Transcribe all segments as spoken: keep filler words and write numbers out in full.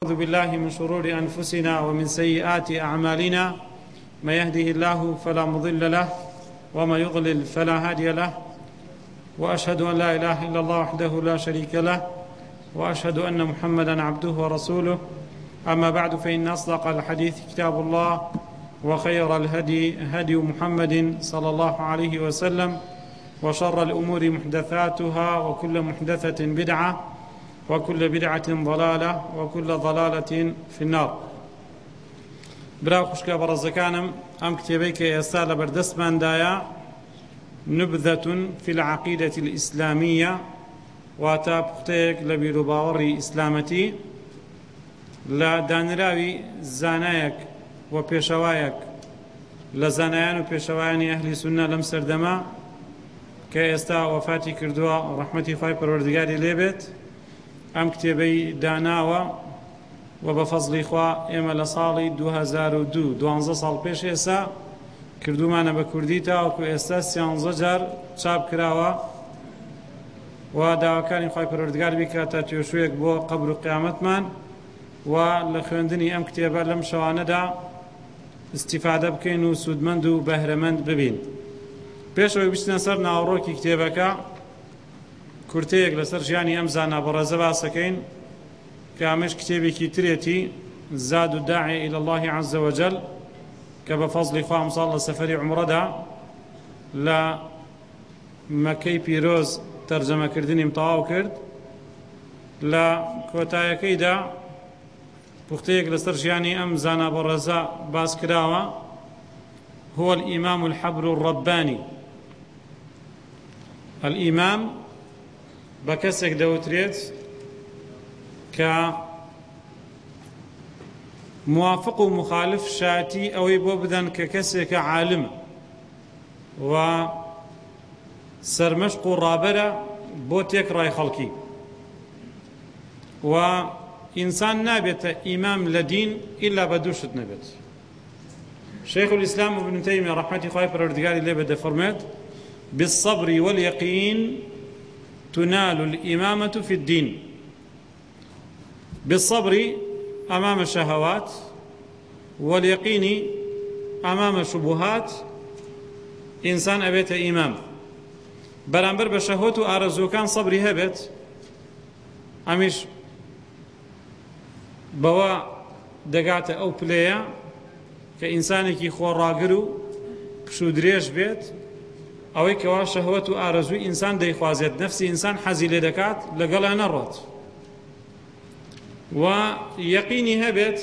أعوذ بالله من شرور أنفسنا ومن سيئات أعمالنا من يهده الله فلا مضل له وما يضلل فلا هادي له وأشهد أن لا إله إلا الله وحده لا شريك له وأشهد أن محمدا عبده ورسوله أما بعد فإن أصدق الحديث كتاب الله وخير الهدي هدي محمد صلى الله عليه وسلم وشر الأمور محدثاتها وكل محدثة بدعة وكل بدعة ضلالة وكل ضلالة في النار. براو خوشکە بەڕێزەکانم ئەم کتێبەی کە ئێستا لە بەردەستماندایە نبذة في العقيدة الإسلامية واتە پوختەیەک لە بیرروباوەڕی ئیسلامەتی لە دانراوی زانایەک و پێشەوایەک لە زانایان و پێشەوایانی ئەهلی سونە لەم سەردەما کە ئێستا وەفاتی کردووە ڕەحمەتی خوای پەروەردگاری لێبێت. ئەم کتێبەی داناوە و بە فەزلی خوا ئێمە لە ساڵی دوو هەزار و دوو دوانزە ساڵ پێش ئێستا کردومانە بە کوردی تاوەکو ئێستا سیانزە جار چاپ کراوە و داواکانی خوای پەروەردگار بیکاتە توێشوویەک بۆ قەبر و قیامەتمان و لە خوێندنی ئەم کتێبە لەم شەوانەدا استیفادە بکەین و سوودمەند و بەهرەمەند ببین. پێشەوەی بچنە سەر ناوەڕۆکی کتێبەکە کورتەیەک لەسەر ژیانی ئەم زانا بەڕێزە باسەکەین کە ئەمەش کتێبێکی ترێتی زاد و داعی إلى الله عز وجل کە بە فەزلی خوا ئەمساڵ لە سەفەری عومرەدا لە مەکەی پیرۆز تەرجەمەکردنیم تەواو کرد. لە کۆتایەکەیدا پوختەیەک لەسەر ژیانی ئەم زانا بەڕێزە باس کراوە هو الإمام الحبر الرباني. الإمام بە کەسێک دەوترێت کە موافق و مخالف شاتی ئەوەی بۆ بدەن کە کەسێکە عالمە و سەرمەشق و ڕابەرە بۆ تێکڕای خەڵکی و ئینسان نابێتە ئیمام لە دین ئیلا بە دوو شت نەبێت. شيخ الإسلام ابن تيمية رحمة خواهي پروردگاری لێ بێ دەفەرمێت بالصبر واليقين تنال الإمامة في الدين. بالصبر أمام الشهوات واليقين أمام الشبهات إنسان أبيت إمام بەرامبەر بە شەهوەت و ئارەزووەکان سەبری هەبێت ئەمیش بەوە دەگاتە ئەو پلەیە کە ئینسانێکی خۆڕاگر و کش و درێژ بێت ئەوەی کەوا شەهوەت و ئارەزووی ئینسان دەیخوازێت نەفسی ئینسان حەزی لێ دەکات لەگەڵا نەڕۆت و یەقینی هەبێت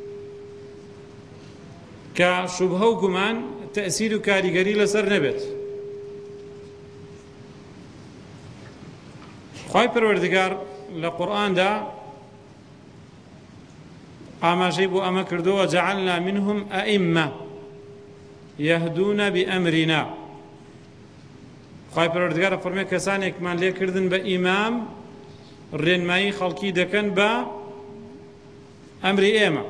کە شوبهە و گومان تەئسیر و کاریگەری لەسەر نەبێت. خوای پەروەردگار لە قورئاندا ئاماژەی بۆ ئەمە کردووە جەعەلنا منهم ئەئیممە یەهدوونە بئەمرنا. خوای پەروەردگار فەرمێ کەسانێکمان لێکردن بە ئیمام ڕێنمایی خەڵکی دەکەن بە ئەمری ئێمە.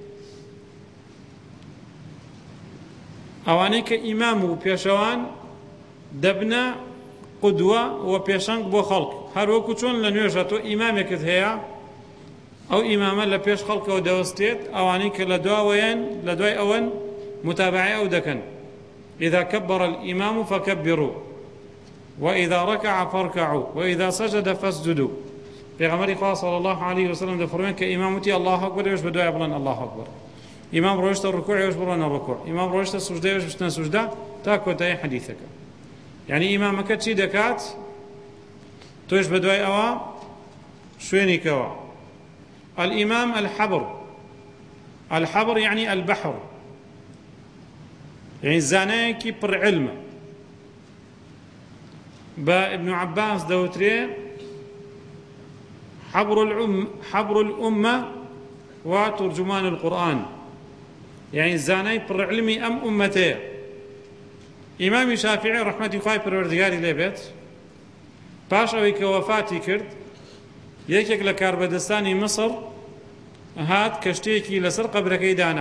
ئەوانەی کە ئیمام و پێشەوان دەبنە قودوە و پێشەنگ بۆ خەڵک هەر وەکو چۆن لە نوێژە تۆ ئیمامێکت هەیە ئەو ئیمامە لە پێش خەڵکەوە دەوەستێت ئەوانەی کە لە دواوەیان لە دوای ئەوەن متابعی ئەو دەکەن. إذا كبر الإمام فكبروا وإذا ركع فاركعوا وإذا سجد فاسجدوا. پیغمبر خدا صلی الله علیه و سلم دەفەرمێت کە ئیمامەتی الله أكبر وێش بەدوای بڵێن الله أكبر. ئیمام ڕۆیشتە ڕکوع وێش بڵێن ڕکوع. ئیمام ڕۆیشتە سوجدە وێش بچنە سوجدە تا کۆتایی حەدیثەکە. یعنی ئیمامەکە چی دەکات تۆش بەدوای ئەوە شوێنی کەوە. الإمام الحبر. الحبر يعني البحر يعني زانایەکی پڕ علمە. بە ابن عباس دەوترێ حبر الأم حبر الأمة وترجمان القرآن يعني زانای پڕ علمی ئەم ئومەتەیە. ئیمامی شافعی ڕەحمەتی خوای پەروەردگاری لێ بێت پاش ئەوەی کە وەفاتی کرد یەکێک لە کاربەدەستانی مصر هات کەشتەیەکی لەسەر قەبرەکەی دانا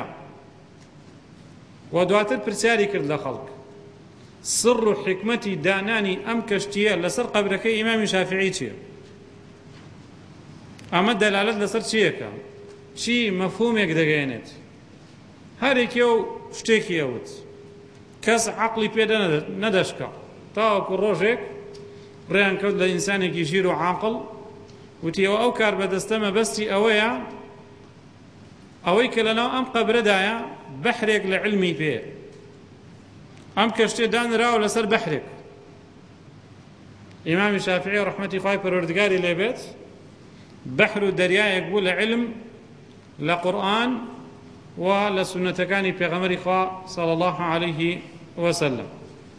و دواتر پرسیاری کرد لە خەڵک سڕ و حکمەتی دانانی ئەم کەشتیە لەسەر قەبرەکەی ئیمامی شافعی چییە؟ ئەمە دەلالەت لەسەر چیەکە؟ چی مەفهومێک دەگەێنێت هەرێکێ و شتێکی ئەوت کەس عەقڵی پێ نەدەشکا تاوەکو ڕۆژێک ڕێیان کەوت لە ئینسانێکی ژیر و عاقڵ وتیەوە ئەو کار بەدەستە مەبەستی ئەوەیە ئەوەی کە لەناو ئەم قەبرەدایە بەحرێک لە علمی پێ ئەم کەشتێ دانراوە لەسەر بەحرێک ئیمامی شافعی ڕەحمەتی خوای پەروەردگاری لێبێت بەحر و دەریایەک بوو لە علم لە قورئان و لە سونەتەکانی پێغەمبەری خوا صلی الله عليه وسلم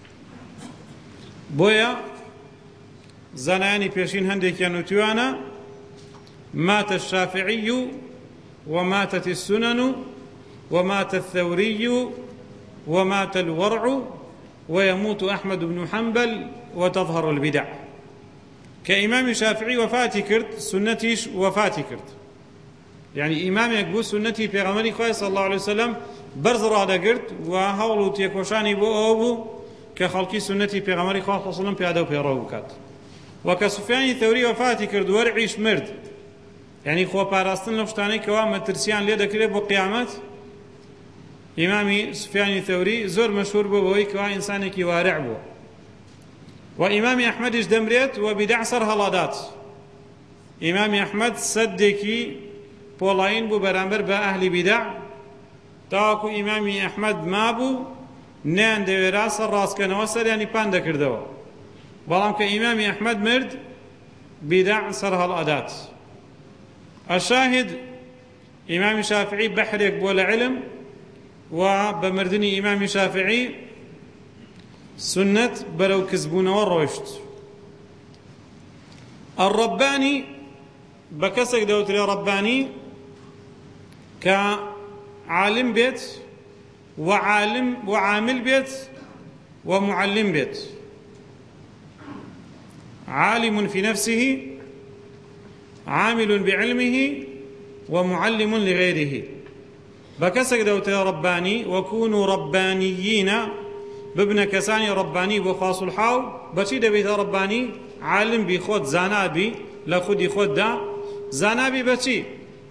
بۆیە زانایانی پێشین هەندێکیان وتوانە مات الشافعي وماتت السنن ومات الثوري ومات الورع ويموت أحمد بن حنبل وتظهر البدع كإمام شافعي وفاتي كرت سنتيش وفاتي كرت يعني إمام يقول سنتي في غمري خواه صلى الله عليه وسلم برز رادا كرت وهولو تيكوشاني بو أوبو كخلقي سنتي في غمري خواه صلى الله عليه وسلم في عدو في روكات وكسفياني ثوري وفاتي كرت ورعيش مرد يعني خو باراستن لفشتاني كوام ترسيان ليدا كريب وقيامات إمامي سفياني ثوري زور مشهور بو بوي كوا إنساني كي وارع بو وإمامي أحمد إش دمريت وبدع سر هلادات إمامي أحمد صدقي بولاين بو برامبر با أهل بدع تاكو إمامي أحمد ما بو نان دويرا سر راس كنوسر يعني باندا كردوا بلام كإمامي أحمد مرد بدع سر هلادات الشاهد إمام شافعي بحرك بولا علم وبمردني إمام شافعي سنة برو كزبون والروشت الرباني بكسك دوتري رباني كعالم بيت وعالم وعامل بيت ومعلم بيت عالم في نفسه عامل بعلمه ومعلم لغيره بكسك دوتي رباني وكونوا ربانيين بابن كساني رباني بخاص الحاو بشي دبيت رباني عالم بخود زانابي لخودي خود دا زانابي بشي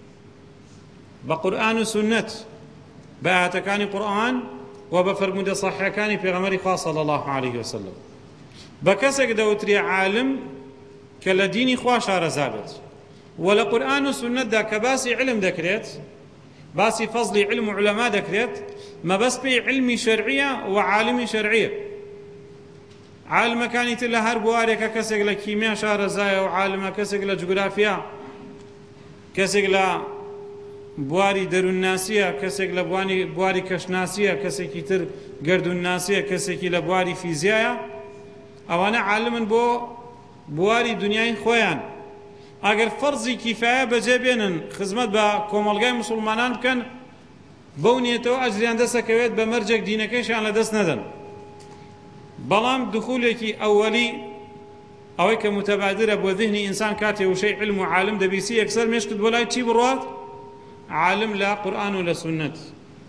بقرآن وسنة بآتكاني قرآن وبفرمود صحيكاني في غمري خاص صلى الله عليه وسلم بكسك دوتري عالم كالديني خواشار زابت ولا قرآن وسنة دا كباسي علم دكريت باسي فضلي علم علماء دكريت ما بس بي علمي شرعية وعالمي شرعية عالم كانت لها هربواريكا كسق لكيمياء شار زايا وعالم كسق لجغرافيا كسق ل بواري درون ناسية كسق لبواني بواري كشناسية كسق تر قردون ناسية كسق لبواري فيزياء أوانا عالم بو بواري دنياي خويان اگر فرضی کفایه بجێ بێنن خزمەت بە کۆمەڵگای مسلمانان بکەن بەو نیەتەوە ئەجریان دەسەکەوێت بە مەرجێک دینەکەیشیان لەدەست نەدەن بەڵام دخولێکی ئەوەلی ئەوەی کە متەبادرە بۆ ذهنی ئینسان کاتێ وشەی علم و عالم دەبیسی یەکسەر مێشکت بۆ لای چی بڕوات عالم لا قورئان و لە سنەت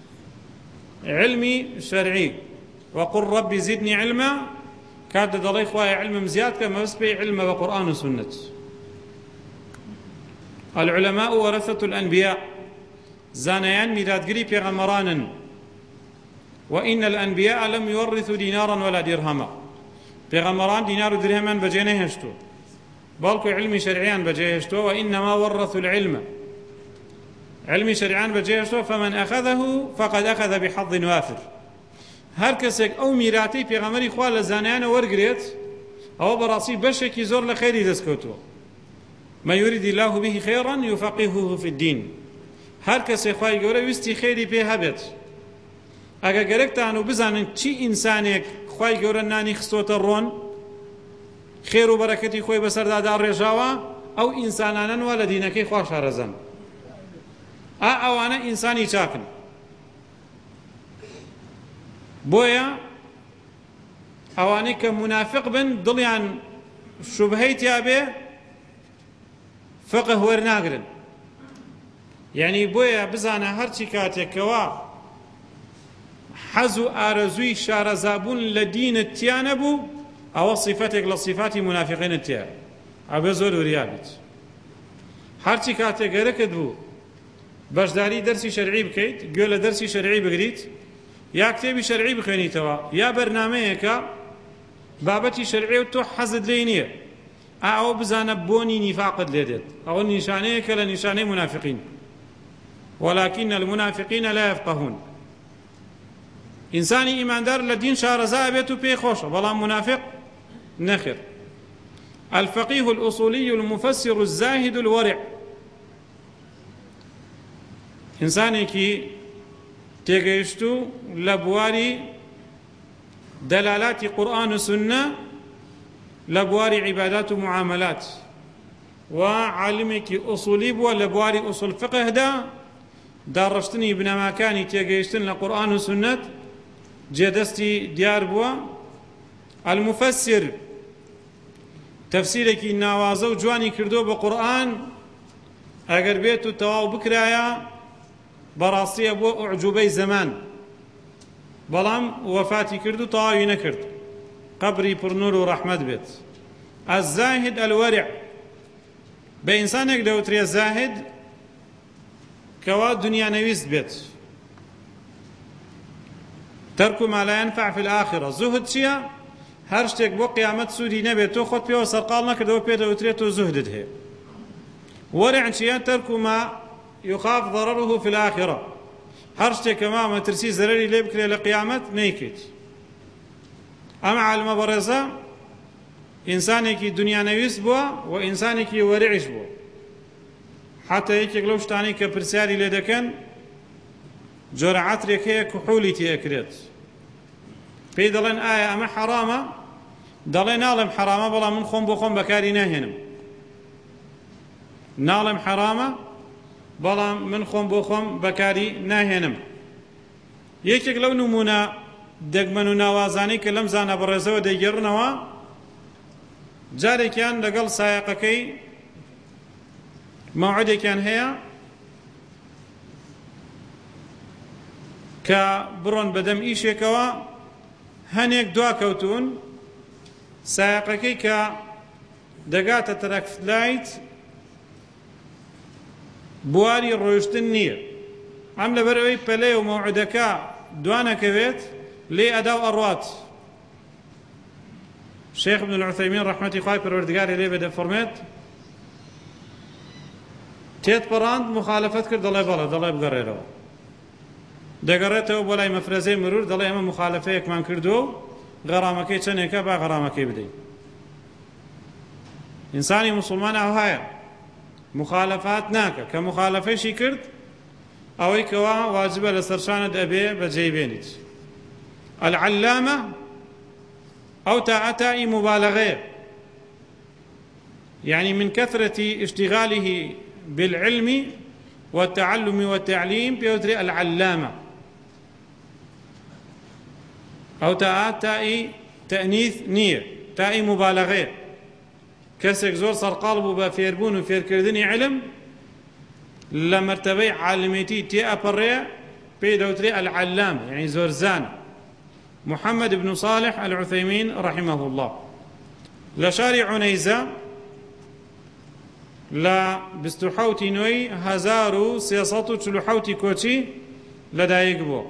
علمی شەرعی وقل ربی زدنی علما کات دەڵێی خوایە علمم زیاد کە مەبەست پێی علمە بە قورئان و سنەت العلماء ورثة الأنبياء زانيان ميراثگري پیغمبران وإن الأنبياء لم يورثوا دينارا ولا درهما پیغمبران دينار و درهمان بجێ نەهێشتووە بەڵکو علمی شەرعیان بەجێ هێشتووە وإنما ورثوا العلم علمی شەرعیان بەجێ هێشتووە فمن أخذه فقد أخذ بحظ وافر هەر کەسێک ئەو میراثەی پێغەمبەری خوا لە زانایانە وەرگرێت ئەوە بەڕاستی بەشێکی زۆر لە خەیری دەستکەوتووە ما يريد الله به خيرا يفقهه في الدين هر کسی خوای گەورە ویستی خێری پێ هەبێت ئەگە گەرەکتان و بزانن چی ئینسانێک خوای گەورە نانی خستۆتە ڕۆن خێر و بەرەکەتی خۆی بەسەردادا ڕێژاوە ئەو ئینسانانن وا لە دینەکەی خوا شارەزەن ئا ئەوانە ئینسانی چاکن بۆیە ئەوانەی کە منافق بن دڵیان شوبهەی تیا بێ فقه وەرناگرن یعنی بۆیە بزانە هەرچی کاتێکەوە حەز و ئارەزووی شارەزابوون لە دینت تیا نەبوو ئەوە صیفەتێک لە صیفاتی منافقینت تیا ئەبێ زۆر وریا بیت هەرچی کاتێک گەرەکت بوو بەشداری دەرسی شەرعی بکەیت، گوێ لە دەرسی شەرعی بگریت، یا کتێبی شەرعی بخوێنیتەوە، یا بەرنامەیەکە بابەتی شەرعی و تۆ حەزت لێ نییە، ئەوە بزانە بۆنی نیفاقت لێ دێت، ئەوە نیشانەیەکە لە نیشانەی منافقین. ولكن المنافقين لا يفقهون. ئینسانی ئیماندار لە دین شارەزا بێت و پێی خۆشە، بەڵام منافق نەخێر. الفقيه الأصولي المفسر الزاهد الورع. ئینسانێکی تێگەیشتوو لە بواری دەلالاتی قورئان و سنە لە بواری عیبادات و معاملات، و عالمێکی ئوسولی بووە لە بواری ئوسول فقهدا، داڕشتنی بنەماکانی تێگەیشتن لە قورئان و سنەت جێدەستی دیار بووە. المفسر تەفسیرێکی ناوازە و جوانی کردو بە قورئان، ئەگەر بێت و تەواو بکرایە بەڕاستیە بۆ ئوعجوبەی زەمان، بەڵام وەفاتی کرد و تەواوی نەکرد، قەبری پڕنور و ڕەحمەت بێت. الزاهد الورع، بە ئینسانێک دەوترێ زاهد کەوا دنیا نەویست بێت. تەرک ما لا ينفع في الآخرة. زهد چییە؟ هەر شتێک بۆ قیامەت سوودی نەبێت، تۆ خۆت پێوە سەرقاڵ نەکردەوە پێ دەوترێت تۆ زهدت هەیە. وەرع چییە؟ تەرک ما يخاف ضرره في الآخرة. هەر شتێک کە مامە ترسی زەرەری لێ بکرێ لە قیامەت نەیکەیت. ئەمە عالمە بەڕێزە ئینسانێکی دنیا نەویست بووە و ئینسانێکی وەرعیش بووە. حتا یەکێک لەو شتانی کە پرسیاری لێ دەکەن جۆرە عەترێک هەیە کحولی تێکرێت، پێی دەڵێن ئایا ئەمە حەرامە؟ دەڵێ ناڵێم حەرامە، بەڵام من خۆم بۆ خۆم بەکاری ناهێنم. ناڵێم حەرامە، بەڵام من خۆم بۆ خۆم بەکاری ناهێنم. یەکێک لەو نمونە دەگمەن و ناوازانەی کە لەم زانە بەڕێزەوە دەیگەڕنەوە، جارێکیان لەگەڵ سایەقەکەی مەوعدێکیان هەیە کە بڕۆن بەدەم ئیشێکەوە، هەنێک دواکەوتون، سایەقەکەی کە دەگاتە تەرەکفلایت بواری ڕۆیشتن نییە، ئەم لەبەرەوەی پەلەی و مەوعدەکە دوانەکەوێت لێ ئەدا و ئەڕوات. شێخ ابن العثەیمین ڕەحمەتی خوای پەروەردگاری لێ بێ دەفەرمێت تێتپەڕاند، مخالەفەت کرد، دەڵێ بەڵێ، دەڵێ بگەڕێرەوە. دەگەڕێتەوە بۆ لای مەفرەزەی مرور، دەڵێ ئەمە مخالەفەیەکمان کردووە و غەرامەکەی چەندێکە، با غەرامەکەی بدەین. ئینسانی موسڵمان ئەوهایە، مخالەفات ناکە، کە مخالەفەیشی کرد ئەوەی کەوا واجبە لە سەرشانت ئەبێ بەجێی بێنیت. العلامە ئەو تاعەتایی مبالغەیە، يعني من كثرة اشتغاله بالعلم والتعلم والتعليم بيوتري العلامة، أو تاء تائي تأنيث نية، تائي مبالغة، كسك زور صار قلبه بفيربون وفير كردني علم لمرتبة عالميتي تي أبرية بيدوتري العلامة، يعني زورزان. محمد بن صالح العثيمين رحمه الله لشارع عنيزة لا بستحوتي نوي هزارو سياساتو تلوحوتي كوتي لدايق بو.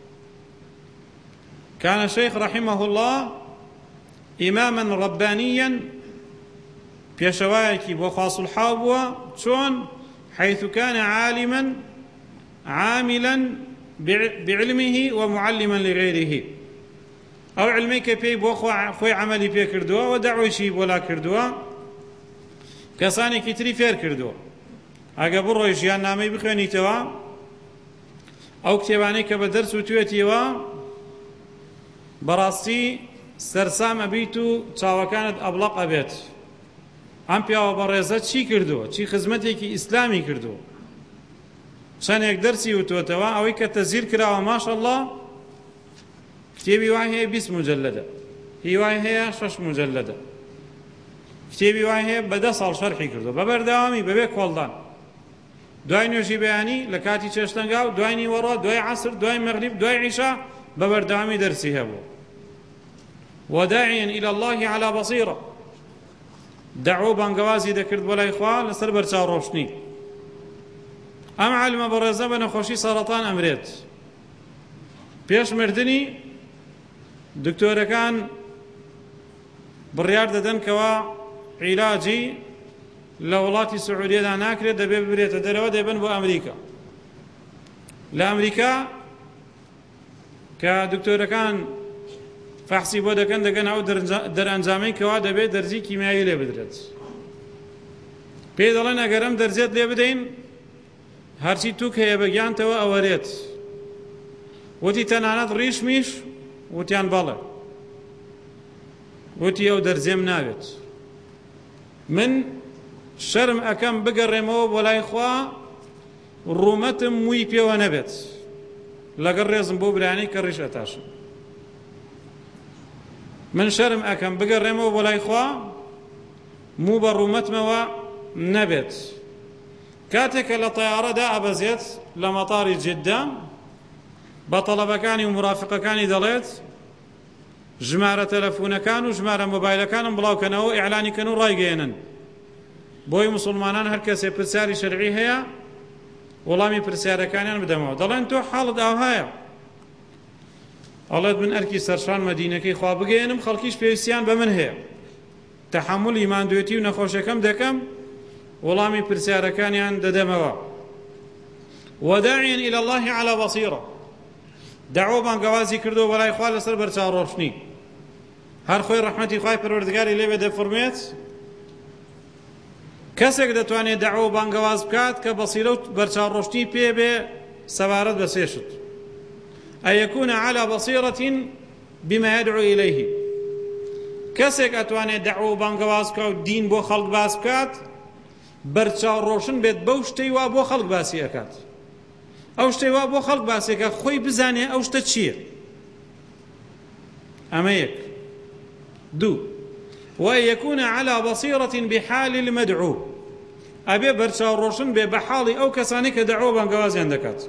كان الشيخ رحمه الله إماما ربانيا بيشوايكي بوخاص الحابوة شون حيث كان عالما عاملا بعلمه ومعلما لغيره، أو علميك بي بوخوا خوي عملي بي كردوا ودعوشي بولا كردوا کەسانێکی تری فێر کردووە. ئەگە بڕۆی ژیان نامەی بخوێنیتەوە، ئەو کتێبانەی کە بە دەرس و توێتیەوە بەڕاستی سەرسام ئەبیت و چاوەکانت ئەبڵەق ئەبێت. ئەم پیاوە بەڕێزە چی کردووە؟ چی خزمەتێکی ئیسلامی کردووە؟ چەندێک دەرسی وتوتەوە، ئەوەی کە تەزیر کراوە ماشەڵڵا کتێبی وای هەیە بیست مجەلەدە، هی وای هەیە شەش مجەلەدە، کتێبی وای هەیە بەدە ساڵ شەرحی کردووە بە بەردەوامی بەبێ کۆڵدان. دوای نوێژی بەیانی لە کاتی چێشتەنگاو، دوای نیوەڕۆ، دوای عەسر، دوای مەغریب، دوای عیشا بە بەردەوامی دەرسی هەبوو. وداعيا إلى الله على بصيرة، دعوة بانگوازی دەکرد بۆ لای خوا لەسەر بەرچاو ڕۆشنی. ئەم عالمە بەڕێزە بە نەخۆشی سەرەتان ئەمرێت. پێش مردنی دکتۆرەکان بڕیار دەدەن کەوا عیلاجی لە وڵاتی سعودیەدا ناکرێت، دەبێ ببرێتە دەرەوە، دەبن بۆ ئەمریکا. لە ئەمریکا کە دکتۆرەکان فەحسی بۆ دەکەن، دەگەن ئەو دەرئەنجامەی کەوا دەبێت دەرزی کیمیایی لێ بدرێت. پێ دەڵێن ئەگەر ئەم دەرزێت لێ بدەین هەرچی تووک هەیە بەگیانتەوە ئەوەرێت. وتی تەنانەت ڕیشمیش وتیان بەڵێ، وتی ئەو دەرزێم ناوێت. من شەرم ئەەکەم بگەڕێمەوە بۆ لای خوا ڕوومەتم مووی پێوە نەبێت لەگەڵ ڕێزم بۆ برایانەی کە ڕیش ئەتاشم. من شەرم ئەەکەم بگەڕێمەوە بۆ لای خوا موو بە ڕوومەتمەوە نەبێت. کاتێکە لە تەیارەدا ئەبەزێت لە مەتاری جددا بە تەڵەبەکانی و مرافقەکانی دەڵێت ژمارە تەلەفۆنەکان و ژمارە مۆبایلەکانم بڵاوکەنەوە، ئیعلانیکەن و ڕایگەێنن بۆی موسڵمانان هەر کەسێ پرسیاری شەرعی هەیە وەڵامی پرسیارەکانیان بدەمەوە. دەڵێن تۆ حاڵت ئاوهایە؟ ئەڵێت من ئەرکی سەرشان مەدینەکەی خوا بگەێنم، خەڵکیش پێویستیان بە من هەیە، تەحەمولی ماندوێتی و نەخۆشەکەم دەکەم، وەڵامی پرسیارەکانیان دەدەمەوە. وداعيا إلى الله على بصيرة، دعوة بانگوازی کردو بەلای خوا لەسەر بەرچاوڕۆشتنی. هەر خۆی ڕەحمەتی خوای پەروەردگاری لێ بێ دەفەرمێت کەسێک دەتوانێت دعوە بانگەواز بکات کە بەسیرە و بەرچاوڕۆشتی پێ بێ سەبارەت بە سێشت. أن يكون على بصيرة بما يدعو إليه، کەسێک ئەتوانێت دعوە بانگەواز بکات و دین بۆ خەڵک باس بکات، بەرچاوڕۆشن بێت بەو شتەی وا بۆ خەڵک باسی ئەکات. ئەو شتەی وا بۆ خەڵک باسێکە خۆی بزانێ ئەو شتە چییە. ئەمە یەک. دوو، وأن يكون على بصيرة بحال المدعو، ئەبێ بەرچاوڕۆشن بێ بە حاڵی ئەو کەسانی کە دەعوە بانگەوازیان دەکات.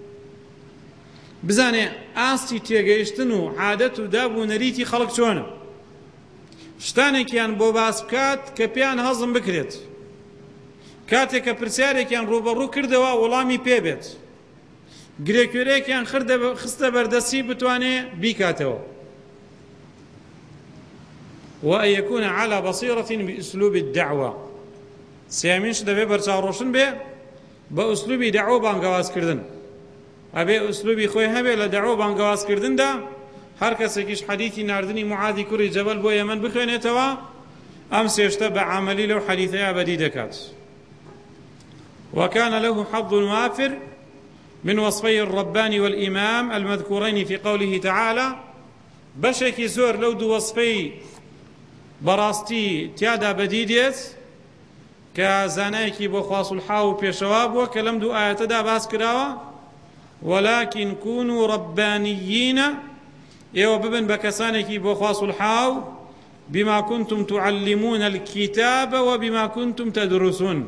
بزانێ ئاستی تێگەیشتن و عادەت و دابوونەریتی خەڵک چۆنە، شتانێکیان بۆ باس بکات کە پێیان هەزم بکرێت، کاتێک کە پرسیارێکیان ڕوبەڕوو کردەوە وەڵامی پێ بێت، گرێکوێرەیەکیان خستە بەردەستی بتوانێ بیکاتەوە. وأن يكون على بصيرة بأسلوب الدعوة، سيامينش دەبێ بەرچاوڕۆشن بێ بە ئوسلوبی دەعوە بانگەوازکردن، ئەبێ ئوسلوبی خۆی هەبێ لە دەعوە بانگەوازکردندا. هەر کەسێکیش حەدیثی ناردنی معادی کوڕی جەبەل بۆ یەمەن بخوێنێتەوە، ئەم سێشتە بە عەمەلی لەو حەدیثەیە بەدی دەکات. وكان له حظ وافر من وصفي الرباني والإمام المذكورين في قوله تعالى، بشكي زور لو دو وصفي براستي تيادا بديديت كزانايكي بو خواص الحاو بيشواب وكلم دو آيات دا باس كراوة، ولكن كونوا ربانيين يو ببن بكسانيكي بو خواص الحاو بما كنتم تعلمون الكتاب وبما كنتم تدرسون.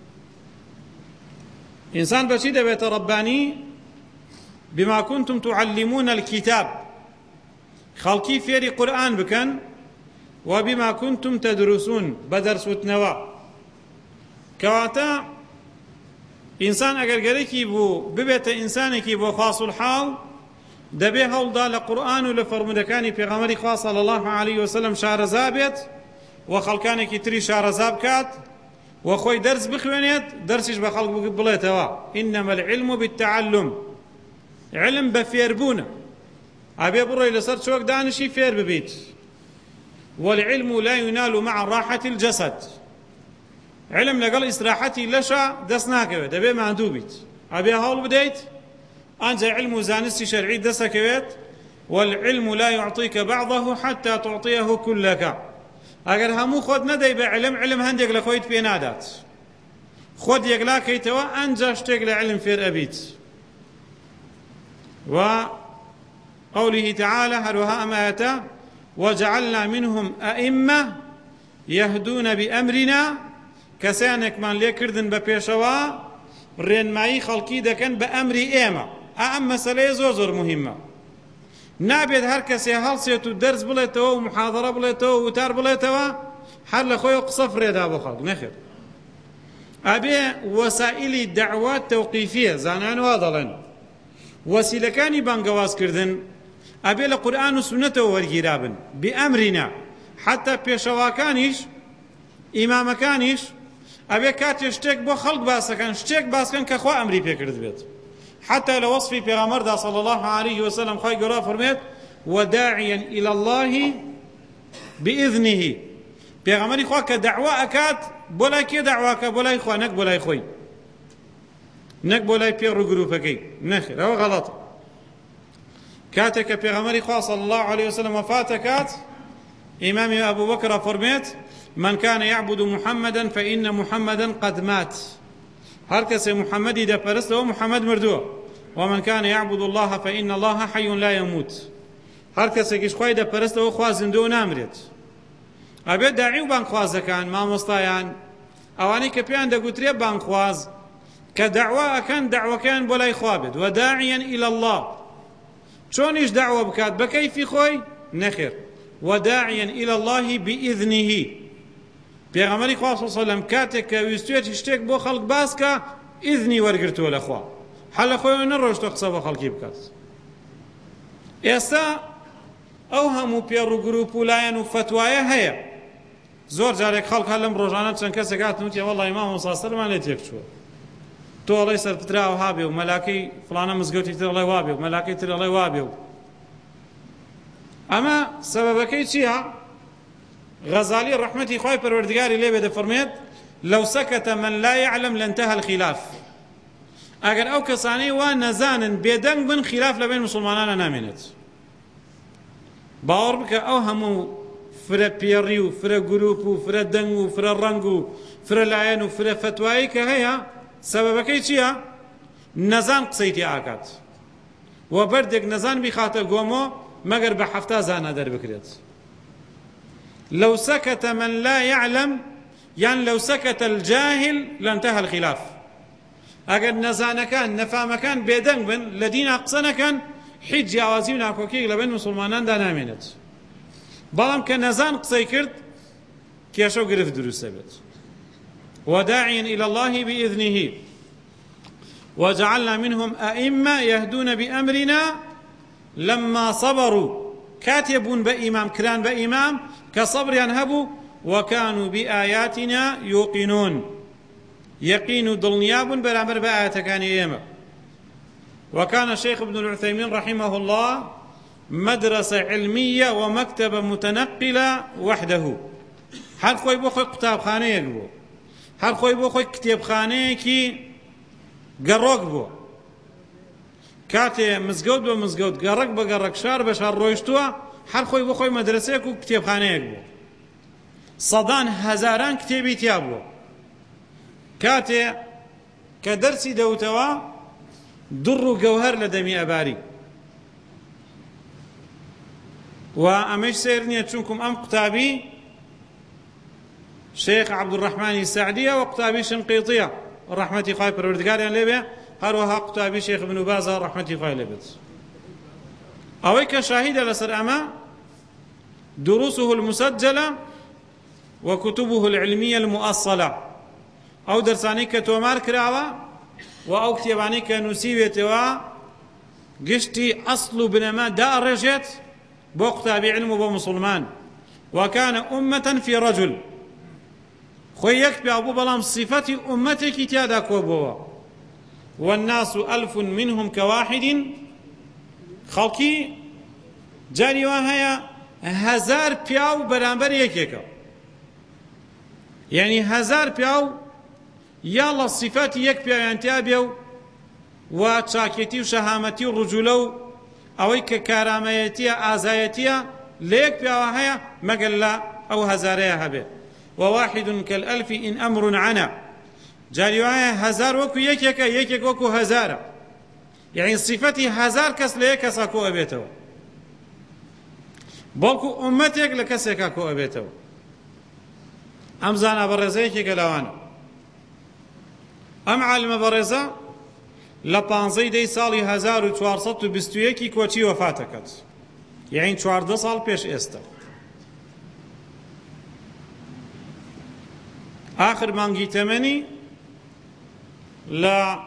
إنسان بشي دەبێتە رباني بما كنتم تعلمون الكتاب، خەڵکی فێری قورآن بکەن، وبما كنتم تدرسون، بەدەرس وتنەوە. کەواتە ئینسان ئەگەر گەرەکی بوو ببێتە ئینسانێکی بۆ خواص الحاو، دەبێ هەوڵدا لە قورآن و لە فەرمودەکانی پێغەمبەری خوا صلی الله عليه وسلم شارەزا بێت و خەڵکانێکی تری شارەزا بکات و خۆی دەرس بخوێنێت، دەرسیش بە خەڵک بڵێتەوە. إنما العلم بالتعلم، علم بە فێربوونە، ئەبێ بڕۆی لەسەر چۆک دانشی فێر ببیت. والعلم لا ينال مع راحة الجسد، علم لەگەڵ ئیستراحەتی لەشە دەست ناکەوێت، دەبێ ماندوو بیت، ئەبێ هەوڵ بدەیت ئەنجا علم و زانستی شەرعی دەستەکەوێت. والعلم لا يعطيك بعضه حتى تعطيه كلك، ئەگەر هەموو خۆت نەدەی بە علم، علم هەندێک لە خۆیت پێ نادات، خۆت یەکلاکەیتەوە ئەنجا شتێک لە علم فێر ئەبیت. و قوله تعالى هەروەها ئەم ئاەتە وجعلنا منهم أئمة يهدون بأمرنا، کەسانێکمان لێ کردن بە پێشەوە ڕێنمایی خەڵکی دەکەن بە ئەمری ئێمە. ئەم مەسەلەیە زۆر زۆر مهمە. نابێت هەر کەسێ هەڵسێت و دەرس بڵێتەوە و محاضەرە بڵێتەوە و وتار بڵێتەوە هەر لە خۆی قسە فرێدا بۆ خەڵک، نەخێر. ئەبێ وەسائلی دەعوە تەوقیفیە، زانایان وا دەڵێن وەسیلەکانی بانگەوازکردن ئەبێ لە قورئان و سونەتەوە وەرگیرابن بئەمرینا، حتا پێشەواکانیش ئیمامەکانیش ئەبێ کاتێ شتێک بۆ خەڵک باسەکەن شتێک باسکەن کە خوا ئەمری پێکرد بێت. حتى لو وصفي پیغمبر صلى الله عليه وسلم خواهی گەورە فرمێت وداعيا إلى الله بإذنه، پیغمبری خوا کە دەعوا ئەکات بۆ لای کێ دەعواکە؟ بۆ لای خوا، نەک بۆ لای خۆی، نەک بۆ لای پێڕ و گروپەکەی. نەخێر، ئەوە غەڵەتە. کاتێک کە پیغمبری خوا صلى الله عليه وسلم وفات ئەکات، ئیمامی ئەبوو بەکر فەرمێت من كان يعبد محمدا فإن محمدا قد مات، هر کەسێ محەممەدی دەپەرستەوە محەممەد مردووە، ومن كان يعبد الله فإن الله حي لا يموت، هەر کەسێکیش خوای دەپەرستەوە خوا زیندوو نامرێت. ئەبێت داعی و بانگخوازەکان، مامۆستایان، ئەوانەی کە پێیان دەگوترێ بانگخواز کە دەعوا ئەکەن دەعوەکەیان بۆ لای خوا بێت، وداعيا إلى الله، چۆنیش دەعوە بکات بە کەیفی خۆی؟ نەخێر، وداعيا إلى الله بإذنه. پێغەمبەری خوا صلی الله علیه و سلم کاتێک کە ویستوێتی شتێک بۆ خەڵک باسکە ئیذنی وەرگرتووە لە خوا، هەر لە خۆیەوە نەڕۆیشتە قسە بۆ خەڵکی بکات. ئێستا ئەو هەموو پێڕ و گروپ و لایەن و فتوایە هەیە. زۆر جارێک خەڵک هەر لەم ڕۆژانە چەند کەسێک هاتن وتی وەڵڵی مام مۆسا سەرمان لێ تێک چووە، تۆ ئەڵێی سەرفتراوە هابێ و مەلاکەی فڵانە مزگەوتی تر ئەڵێ وابێ و مەلاکەی تر ئەڵێ وابێ و ئەمە سەبەبەکەی چییە؟ غزالي رحمتي خوي پروردگاری لێ بێ دەفەرمێت لو سكت من لا يعلم لانتهى الخلاف، ئەگەر ئەو کەسانەی وا نەزانن بێدەنگ بن خلاف لەبین مسلمانانە نامێنێت. باوەڕ بکە ئەو هەموو فرە پێڕی و فرە گروپ و فرە دەنگ و فرە ڕەنگ و فرە لایەن و فرە فتوایی کە هەیە سەبەبەکەی چییە؟ نەزان قسەی تێ ئاکات و بەردێک نەزان بیخاتە گۆمۆ مەگەر بە حەفتا زانە دەربکرێت. لو سكت من لا يعلم يعني لو سكت الجاهل لانتهى الخلاف، اگر نزانەکان نەفامەکان بێدەنگ بن لە دینە قسە نەکەن هیچ جیاوازی و ناکۆکیەک لەبین مسلماناندا نامێنێت. بەڵام کە نەزان قسەی کرد کێشە و گرفت دروستە بێت. وداعيا إلى الله بإذنه وجعلنا منهم أئمة يهدون بأمرنا لما صبروا، كاتبون بإمام كران بإمام كصبر ينهبوا وكانوا بآياتنا يوقنون، يقين دلنياب برامر بآيات كان يما. وكان الشيخ ابن العثيمين رحمه الله مدرسة علمية ومكتبة متنقلة وحده، هر خوي بو خوي كتاب خانه يقبو، هر خوي بو خوي كتاب خانه كي قرق بو، كاتي مزقود بمزقود قرق بقرق شار بشار رويشتوا، هر خوي بو خوي مدرسه كو كتاب خانه يقبو، صدان هزاران كتابي تيابو. كاتي كدرسي دوتوا در جوهر لدمي أباري، وأمش سيرني تشونكم أم قتابي شيخ عبد الرحمن السعدية وقتابي شنقيطية رحمتي خاي پروردگاريان لبه، هروها قتابي شيخ ابن باز رحمتي خاي لبت. أويك شاهد لسر أما دروسه المسجلة وكتبه العلمية المؤصلة، أو درساني كتومار كراوة وأو كتاباني كنسيبتوا قشتي أصل بنما دار رجت بوقتابي علم وبمسلمان. وكان أمة في رجل، خويك بأبو بلام صفتي أمتك تيادا كوبوا، والناس ألف منهم كواحد، خلقي جاري وهي هزار بياو برامبر يكيكا، يعني هزار بياو يلا الصفات يك بياو ينتابيو وشاكيتي وشهامتي ورجولو أويك كاراميتيا آزايتيا ليك بياو هيا مقلا أو هزاريا هبه. وواحد كالألف إن أمر عنا، جاري وهي هزار وكو يكيكا يكيك وكو هزارا، يعني صفتي هزار كس ليك ساكو أبيتو، بلكو أمتك لكسيكا كو أبيتو. أمزان أبرزيكي قلوانا أم عالم برزة لبانزي دي سالي هزار و چوارصد و بستو يكي كوچي وفاتكت، يعني چوارده سال پیش استا. آخر مانگی تمنی لە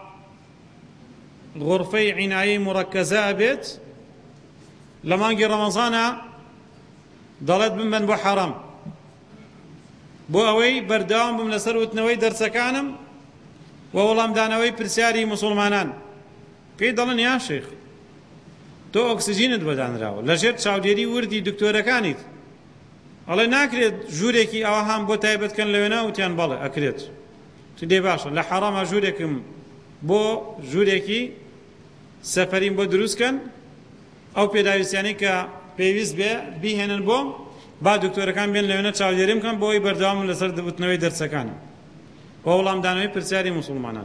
غرفەی عینایی مڕەکەزە ئەبێت لە مانگی ڕەمەزانە دەڵێت بمبەن بۆ حەرەم بۆ ئەوەی بەردەوام بم لەسەر وتنەوەی دەرسەکانم و وەڵامدانەوەی پرسیاری موسڵمانان. پێی دەڵێن یا شێخ تۆ ئۆکسجینت بەدانراوە لەژێر چاودێری وردی دکتۆرەکانیت، ئەڵێ ناکرێت ژوورێکی ئەوە هەم بۆ تایبەتکەن لەوێنە، وتیان بەڵێ ئەکرێت. دێ باشە لە حەرەمە ژوورێکم بۆ ژوورێکی سەفەریم بۆ دروستکەن، ئەو پێداویستیانەی کە پێویست بێ بیهێنن بۆم، با دکتۆرەکان بێن لەوێنە چاودێریم بکەن بۆی بەردەوام لەسەر وتنەوەی دەرسەکانم بۆ وەڵامدانەوەی پرسیاری موسڵمانان.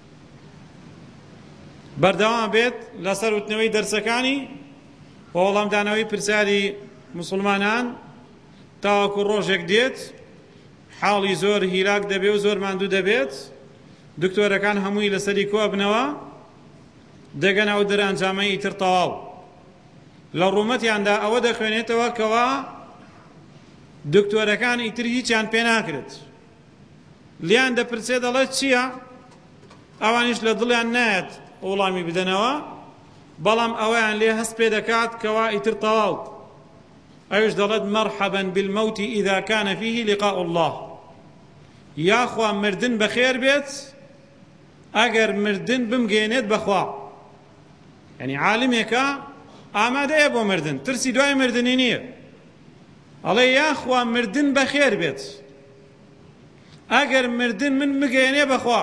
بەردەوام بێت لەسەر وتنەوەی دەرسەکانی بۆ وەڵامدانەوەی پرسیاری موسڵمانان تاوەکو ڕۆژێک دێت حاڵی زۆر هیلاک دەبێ و زۆر ماندوو دەبێت، دکتۆرەکان هەمووی لەسەری کۆ بنەوە دەگەنە ئەو دەرەنجامەی ئیتر تەواو. لە ڕوومەتیاندا ئەوە دەخوێنێتەوە کەوا دکتۆرەکان ئیتر هیچیان پێ ناکرێت، لیان دەپرسێ دەڵێت چییە؟ ئەوانیش لە دڵیان نایەت وەڵامی بدەنەوە، بەڵام ئەوەیان لێ هەست پێ دەکات کەوا ئیتر تەواو. ئەوش دەڵێت مەرحەبەن بالمەوتی ئیذا کانە فیه لقاء الله، یاخوا مردن بەخێر بێت ئەگەر مردن بمگەێنێت بەخوا. یعنی عالمێکە ئامادەیە بۆ مردن، ترسی دوای مردنی نییە، ئەڵێ یاخوا مردن بەخێر بێت ئەگەر مردن من بگەێنێ بەخوا.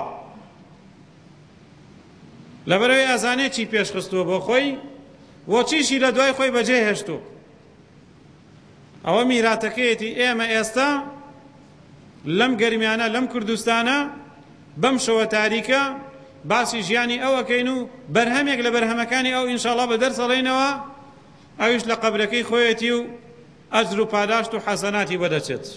لەبەرەوەی ئەزانێ چی پێشخستووە بۆ خۆی وە چیشی لە دوای خۆی بەجێ هێشتووە. ئەوە میراتەکەیەتی ئێمە ئێستا لەم گەرمیانە لەم کوردستانە بەم شەوە تاریکە باسی ژیانی ئەوەکەین و بەرهەمێک لە بەرهەمەکانی ئەو ئینشاءڵڵا بەدەرسەڵێنەوە، ئەویش لە قەبرەکەی خۆیەتی و ئەجر و پاداشت و حەسەناتی بەدەچێت.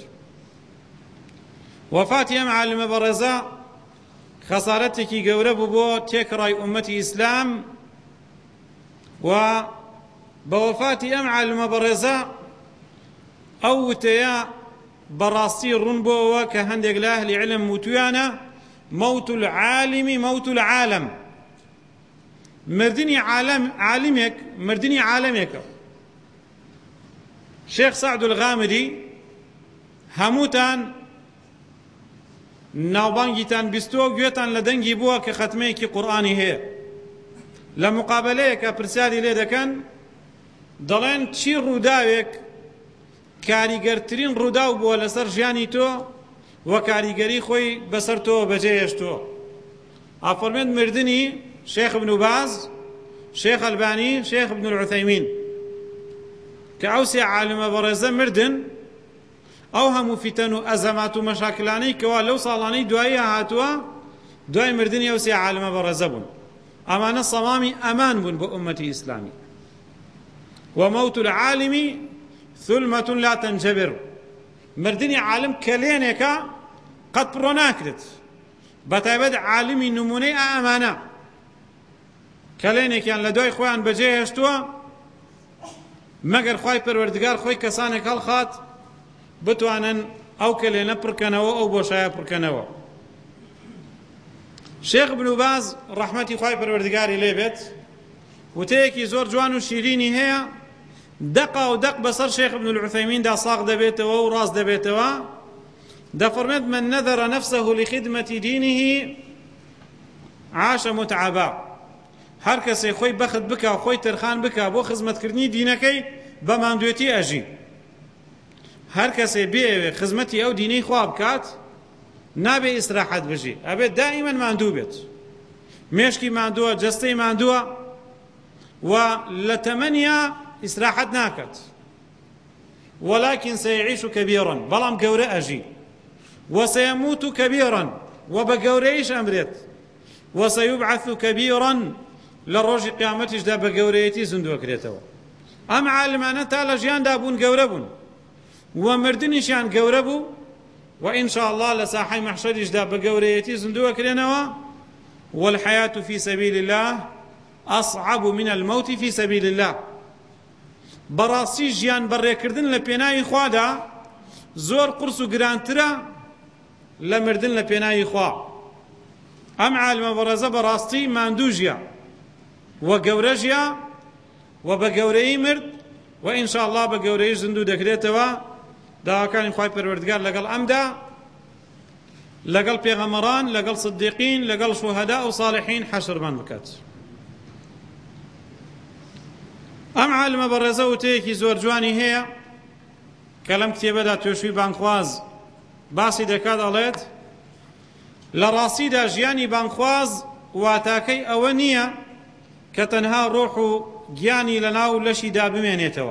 وەفاتی ئەم عالمە بەڕێزە خەسارەتێکی گەورە بوو بۆ تێکڕای ئومەتی ئیسلام، و بە وەفاتی ئەم عالمە بەڕێزە ئەو وتەیە بەڕاستی ڕوون بۆەوە کە هەندێک لە ئەهلی عیلم وتویانە موت العالم موت العالم، مردنی عالم عالمێک مردنی عالمێکە. شێخ سعد الغامدی هەمووتان ناوبانگیتان بیستووە و گوێتان لە دەنگی بووە کە ختمەیەکی قورئانی هەیە. لە مقابلەیەکە پرسیاری لێ دەکەن دەڵێن چی ڕووداوێک کاریگەرترین ڕووداو بووە لەسەر ژیانی تۆ و کاریگەری خۆی بەسەر تۆ بەجێهێشتووە؟ ئافەرمێت مردنی شێخ ابن باز، شێخ ئەلبانی، شێخ ابن العوثەیمین، کە ئەو سێ عالمە بەڕێزە مردن. ئەو هەموو فیتەن و ئەزەمات و مەشاکلانەی کەوا لەو ساڵانەی دوایی هاتووە دوای مردنی ئەو سێ عالمە بەڕێزە بوون. ئەمانە سەڵامی ئەمان بوون بۆ ئومەتی ئیسلامی. وموت العالم ثلمة لا تنجبر، مردنی عالم کەلێنێکە قەت پڕۆ ناکرێت، بەتایبەت عالمی نمونەی ئەمانە کەلێنێکیان لە دوای خۆیان بەجێ هێشتووە مەگەر خوای پەروەردگار خۆی کەسانێک هەڵخات بتوانن ئەو کەلێنە پڕکەنەوە، ئەو بۆشایە پڕکەنەوە. شێخ ابن باز ڕەحمەتی خوای پەروەردگاری لێ بێت وتەیەکی زۆر جوان و شیرینی هەیە، دەقا و دەق بەسەر شێخ ابن العوثەیمیندا ساغ دەبێتەوە و ڕاست دەبێتەوە. دەفەرمێت من نەذەرە نەفسەه لخدمەتی دینه عاش متعبا، هەر کەسێ خۆی بەخت بکا و خۆی تەرخان بکا بۆ خزمەتکردنی دینەکەی بە ماندوێتی ئەژی. هەر کەسێ بێوێ خزمەتی ئەو دینەی خوا بکات نابێ ئیسراحەت بژی، ئەبێت دائیمەن ماندوو بێت، مێشکی ماندووە، جەستەی ماندووە و لە تەمەنیا ئیسراحەت ناکات. ولكن سيعيش كبيرا، بەڵام گەورە ئەژی، وسيموت كبيرا، وبەگەورەیش ئەمرێت، وسيبعث كبيرا، لە ڕۆژی قیامەتیشدا بە گەورەیەتی زیندووەکرێتەوە. ئەم عالمانە تا لە ژیاندا بوون گەورە بوون و مردنیشیان گەورە بوو و ئینشاء الله لە ساحەی مەحشەریشدا بە گەورەیەتی زیندووەکرێنەوە. والحياة في سبيل الله أصعب من الموت في سبيل الله، بەڕاستی ژیان بەڕێکردن لە پێناوی خوادا زۆر قورس و گرانترە لە مردن لە پێناوی خوا. ئەم عالمە بەڕێزە بەڕاستی ماندوو ژیا وە گەورە ژیا و بە گەورەی مرد و ئینشاءالله بە گەورەی زیندوو دەکرێتەوە. داواکانی خوای پەروەردگار لەگەڵ ئەمدا لەگەڵ پێغەمبەران لەگەڵ سدیقین لەگەڵ شوهەدا و صالحین حەشرمان بکات. ئەم عالمە بەڕێزە وتەیەکی زۆر جوانی هەیە کە لەم کتێبەدا توێشووی بانگخواز باسی دەکات، ئەڵێت لە ڕاستیدا ژیانی بانگخواز واتاکەی ئەوە نییە کە تەنها ڕۆح و گیانی لەناو لەشیدا بمێنێتەوە.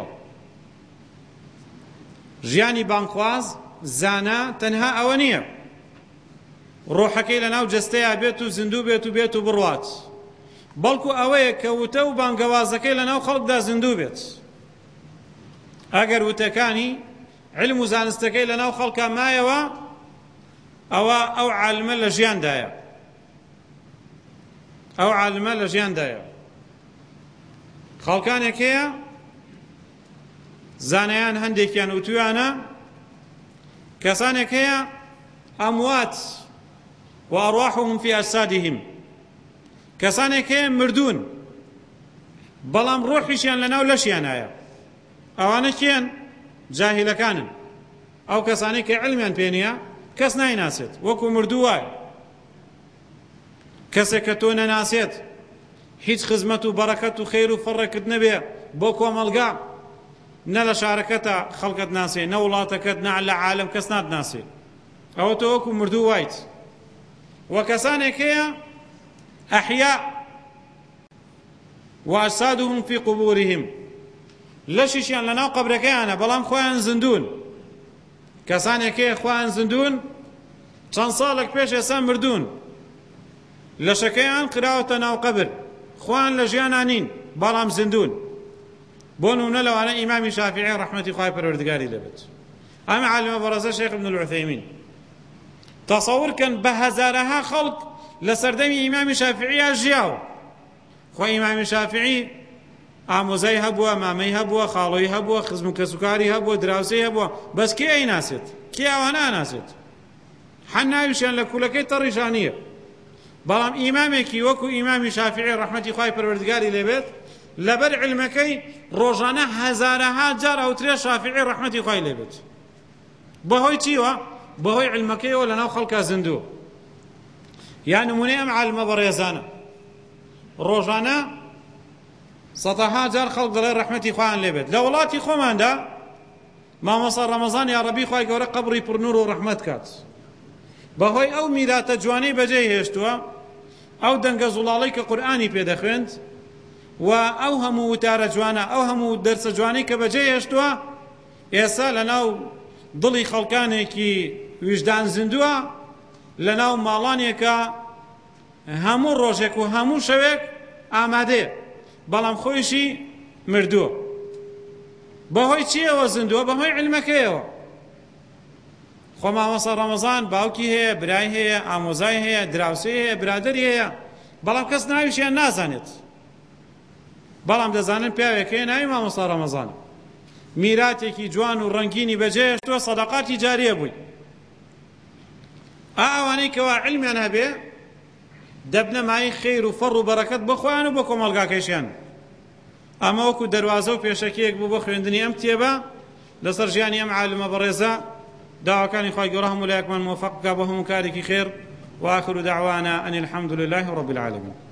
ژیانی بانگخواز زانە تەنها ئەوە نییە ڕۆحەکەی لەناو جەستەیە بێت و زیندوو بێت و بێت و بڕوات، بەڵکو ئەوەیە کە وتە و بانگەوازەکەی لەناو خەڵکدا زیندوو بێت. ئەگەر وتەکانی علم و زانستەکەی لەناو خەڵکا مایەوە ئەوە ئەو عالمە لە ژیاندایە، ئەو عالمە لە ژیاندایە. خەڵکانێک هەیە زانایان هەندێکیان وتویانە، کەسانێک هەیە ئەموات وأرواحهم في أجسادهم، کەسانێک هەیە مردوون بەڵام ڕۆحیشیان لەناو لەشیانایە. ئەوانە کێن؟ جاهیلەکانن، ئەو کەسانەی کە علمیان پێ نییە کەس نایناسێت، وەکو مردوو وایە. کەسێک کە تۆ نەناسێت هیچ خزمەت و بەڕەکەت و خەیر و فەڕێکت نەبێ بۆ کۆمەڵگا، نە لە شارەکەتە خەڵکت ناسێ، نە وڵاتەکەت، نە لە عالم کەس ناتناسێ، ئەوە تۆ وەکو مردوو وایت. وە کەسانێک هەیە ئەحیا وأجسادهم في قبورهم، لەشیشیان لەناو قەبرەکەیانە بەڵام خۆیان زیندوون. کەسانێک هەیە خۆیان زیندوون چەند ساڵێک پێش ئێستا مردوون، لەشەکەیان قراوەتە ناو قەبر، خۆیان لە ژیانان نین بەڵام زیندوون. بۆ نمونە لەوانە ئیمامی شافعی ڕەحمەتی خوای پەروەردگاری لێبێت. ئەم عالمە بەڕێزە شێخ ابن العوثەیمین تەسەوورکەن بە هەزارەها خەڵک لە سەردەمی ئیمامی شافعیە ژیاوە. خۆ ئیمامی شافعی ئامۆزای هەبووە، مامەی هەبووە، خاڵۆی هەبووە، خزم و کەسوکاری هەبووە، دراوسەی هەبووە، بەس کێ ئەیناسێت؟ کێ ئەوانە ئەناسێت؟ حەن ناویشیان لە کوولەکەی تەڕیشان نییە. بەڵام ئیمامێکی وەکو ئیمامی شافعی ڕەحمەتی خوای پەروەردگاری لێبێت لەبەر علمەکەی ڕۆژانە هەزارەها جار ئەوترێ شافعی ڕەحمەتی خوای لێبێت. بەهۆی چیوە؟ بەهۆی علمەکەیەوە لەناو خەڵکا زیندووە. یا نمونەی ئەم عالمە بەڕێزانە ڕۆژانە سەدەها جار خەڵک دەڵێ ڕەحمەتی خوایان لێبێت. لە وڵاتی خۆماندا مامۆستا ڕەمەزان یا ڕەبی خوای گەورە قەبری پڕنوور و ڕەحمەت کات. بەهۆی ئەو میراتە جوانەی بەجێ هێشتووە، ئەو دەنگە زوڵاڵەی کە قورئانی پێدەخوێند و ئەو هەموو وتارە جوانە، ئەو هەموو دەرسە جوانەی کە بەجێ هێشتووە، ئێستا لەناو دڵی خەڵکانێکی ویژدان زیندووە، لەناو ماڵانێکە هەموو ڕۆژێک و هەموو شەوێک ئامادەیە بەڵام خۆیشی مردووە. بەهۆی چیەوە زیندووە؟ بەهۆی علمەکەیەوە. خۆ مامۆستا ڕەمەزان باوکی هەیە، برای هەیە، ئامۆزای هەیە، دراوسێ هەیە، برادەری هەیە، بەڵام کەس ناویشیان نازانێت. بەڵام دەزانن پیاوێک هەیە ناوی مامۆستا ڕەمەزان، میراتێکی جوان و ڕەنگینی بەجێهێشتووە، سەدەقاتی جاریە بووی. ئەوانەی کەوا علمیان هەبێ دەبنە مای خەیر و فەڕ و بەرەکەت بۆ خۆیان و بۆ کۆمەڵگاکەیشیان. ئەمە وەکو دەروازە و پێشەکەیەک بوو بۆ خوێندنی ئەم کتێبە لەسەر ژیانی ئەم عالمە بەڕێزە. داواکانی خوای گەورە هەموو لایەکمان موفق بکات بۆ هەموو کارێکی خێر. وآخر دعوانا أن الحمد لله رب العالمين.